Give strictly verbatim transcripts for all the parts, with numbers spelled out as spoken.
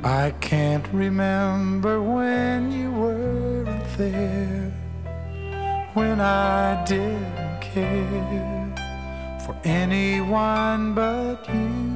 I can't remember when you weren't there, when I didn't care for anyone but you.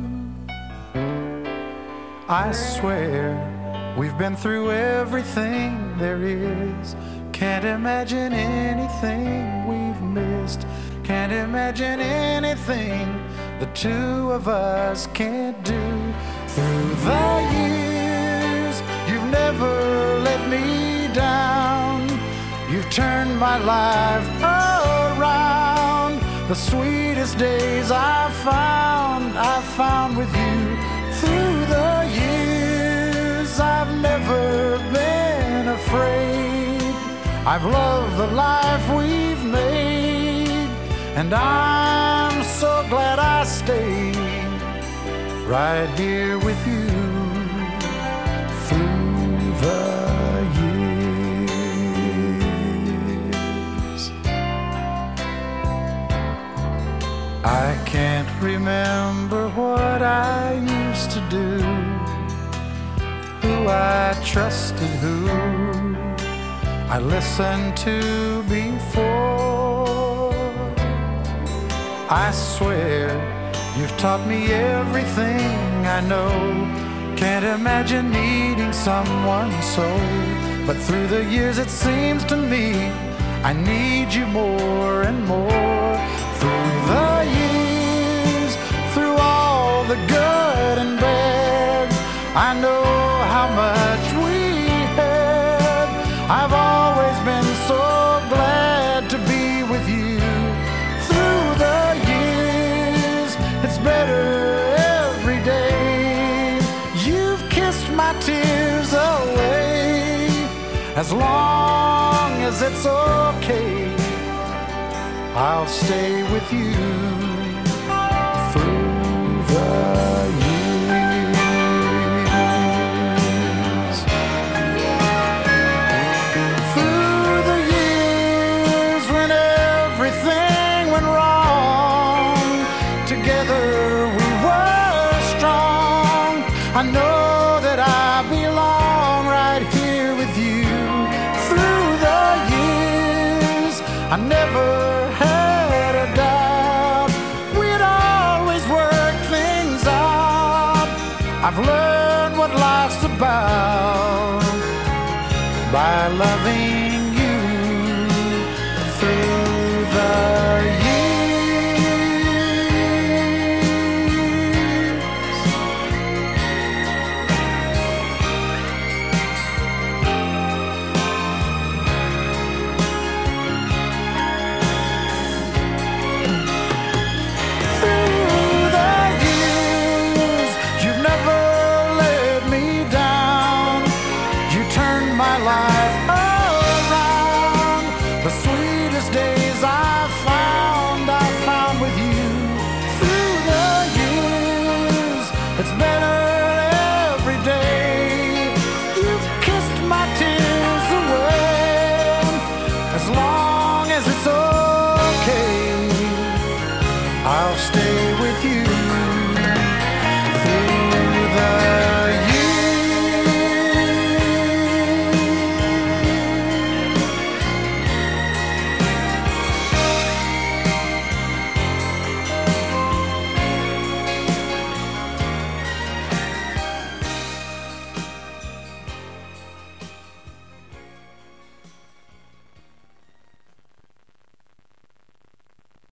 I swear we've been through everything there is. Can't imagine anything we've missed. Can't imagine anything the two of us can't do. Through the years, you've never let me down. You've turned my life around. The sweetest days I've found, I've found with you. Through the years, I've never been afraid. I've loved the life we've made, and I'm so glad I stayed right here with you through the years. I can't remember what I used to do, who I trusted, who I listened to before. I swear you've taught me everything I know. Can't imagine needing someone so. But through the years it seems to me I need you more and more. Through the years, through all the good and bad, I know how much we had. I've always been so glad to be with you. Through the years, it's better every day. You've kissed my tears away. As long as it's okay, I'll stay with you through the years. Through the years when everything went wrong, together we were strong. I know that I belong right here with you. Through the years, I never had a doubt we'd always work things out. I've learned what life's about by loving